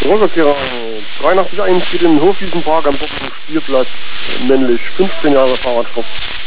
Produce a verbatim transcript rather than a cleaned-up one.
Rückerkehrer dreiundachtzig eins geht in den Hofwiesenpark am Spielplatz, männlich, fünfzehn Jahre Fahrradsport.